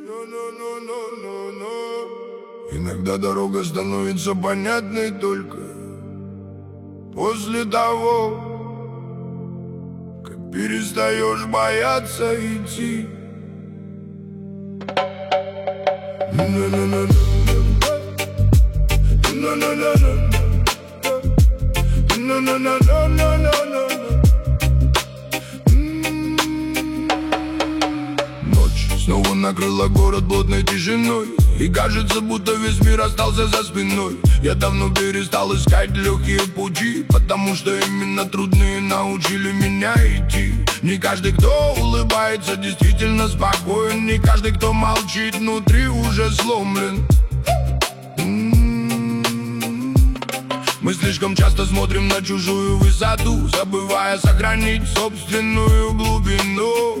Иногда дорога становится понятной только после того, как перестаешь бояться идти. Ночь снова накрыла город плотной тишиной, и кажется, будто весь мир остался за спиной. Я давно перестал искать легкие пути, потому что именно трудные научили меня идти. Не каждый, кто улыбается, действительно спокоен. Не каждый, кто молчит, внутри уже сломлен. Мы слишком часто смотрим на чужую высоту, забывая сохранить собственную глубину.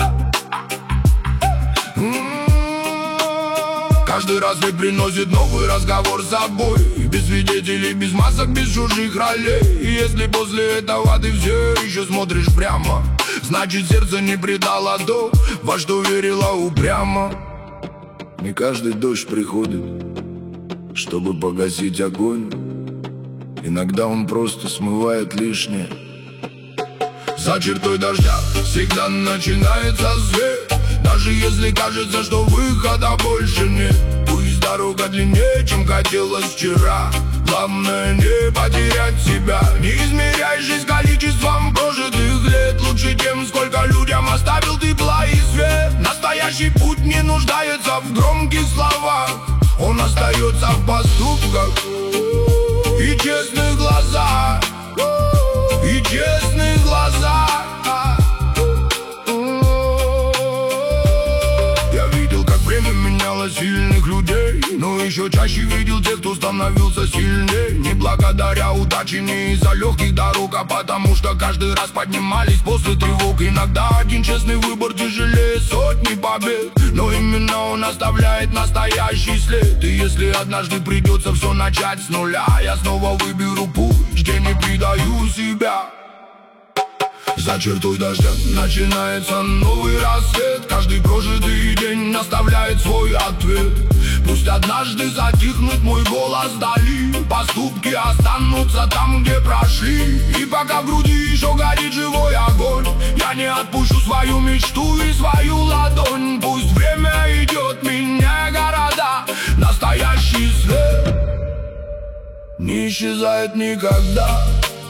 Каждый раз ведь приносит новый разговор с собой, без свидетелей, без масок, без чужих ролей. И если после этого ты все еще смотришь прямо, значит сердце не предало то, во что верило упрямо. Не каждый дождь приходит, чтобы погасить огонь. Иногда он просто смывает лишнее. За чертой дождя всегда начинается свет, даже если кажется, что выхода больше нет. Пусть дорога длиннее, чем хотелось вчера, главное не потерять себя. Не измеряй жизнь количеством прожитых лет, лучше тем, сколько людям оставил тепла и свет. Настоящий путь не нуждается в громких словах, он остается в поступках и честных глазах, и честных глазах. Я видел, как время меняло сильных людей, но еще чаще видел тех, кто становился сильнее. Не благодаря удаче, не из-за легких дорог, а потому что каждый раз поднимались после тревог. Иногда один честный выбор тяжелее сотни побед, но именно он оставляет настоящий след. И если однажды придется все начать с нуля, я снова выберу путь, где не предаю себя. За чертой дождя начинается новый рассвет, каждый прожитый день оставляет свой ответ. Пусть однажды затихнет мой голос вдали, поступки останутся там, где прошли. И пока в груди еще горит живой огонь, я не отпущу свою мечту и свою ладонь. Пусть время идет, меняя города, настоящий свет не исчезает никогда.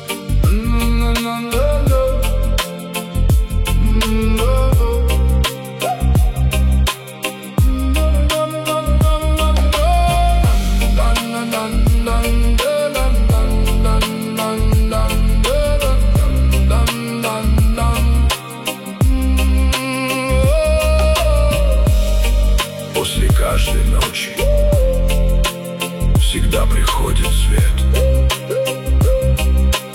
После каждой ночи всегда приходит свет.